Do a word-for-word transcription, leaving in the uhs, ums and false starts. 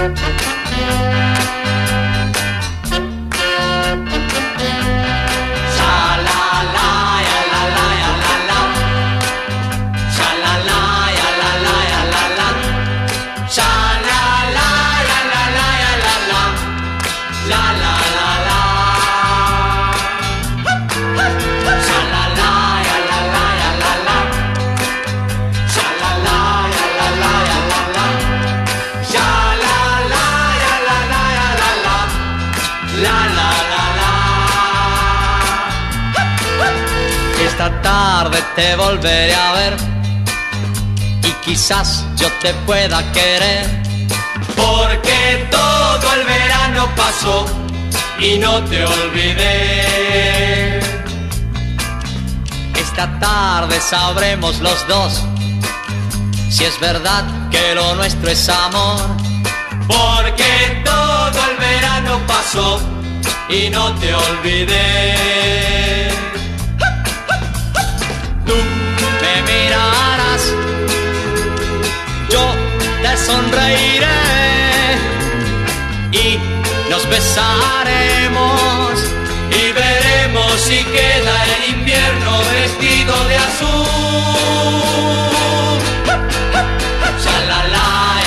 Esta tarde te volveré a ver y quizás yo te pueda querer, porque todo el verano pasó y no te olvidé. Esta tarde sabremos los dos si es verdad que lo nuestro es amor, porque todo el verano pasó y no te olvidé. Tú me mirarás, yo te sonreiré y nos besaremos y veremos si queda